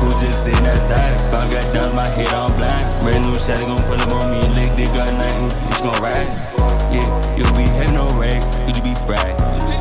cool, just sitting outside. If I got down, my head on blind. Brand new shot, they gon' pull up on me and lick dick, got nothing. It's gon' ride. Yeah, you'll be having no racks, you just be fried.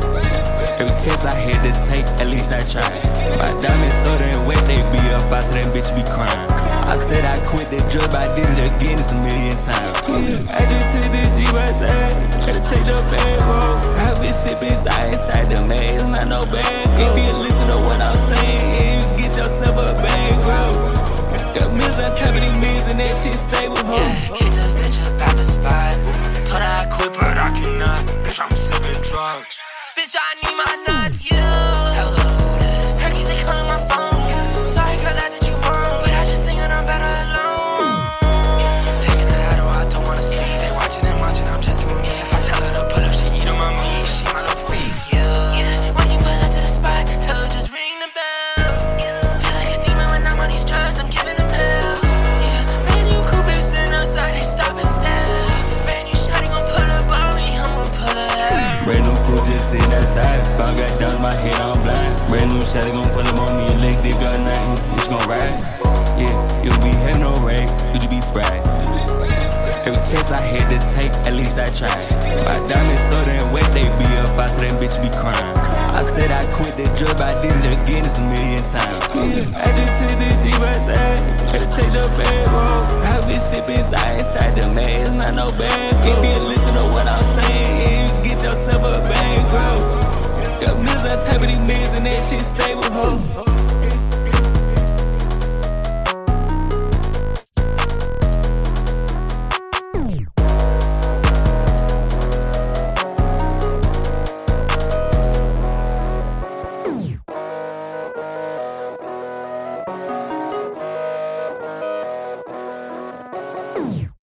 Every chance I had to take, at least I tried. My diamonds so damn wet, they be up, I said that bitch be crying. I said I quit that drug, but I did it again, it's a million times. I just took the G by side, had to take the bad road. I been shipping inside the maze, not no bad. If you listen to what I'm saying, you get yourself a bag, bro. Got millions on top of these millions and that shit stay with her. Yeah, kicked the bitch up out the spot. Told her I quit, but I cannot. Bitch, I'm sipping drugs. Bitch, I need my nuts, you. Hello, this. Turkeys, they calling my phone. Sorry, girl, not that you wrong, but I just think that I'm better alone. Taking it out, I don't wanna sleep. They watching and watching, I'm just doing me. If I tell her to pull up, she eat on my meat. She my little freak, yeah. When you pull up to the spot, tell her just ring the bell. Feel like a demon when I'm on these drugs, I'm giving them hell. Yeah, brand new coupe sitting outside, they stop and stare. Brand new shawty gon' pull up on me, I'm gon' pull her. Brand new cool, just sitting outside. If I got down, my head on blind. Brand new shot, they gon' pull up on me and lick dick, got nothing. It's gon' ride. Yeah, you'll be having no racks, you just be fried. Every chance I had to take, at least I tried. My diamonds so damn wet, they be up, I said that bitch be crying. I said I quit that drug, but I did it again, it's a million times. I just took the G by side, had to take the bad road. I been shipping inside the maze, not no bad. If you listen to what I'm saying, you get yourself a bag, bro. Got millions on top of these millions and that shit stay with her. Boom.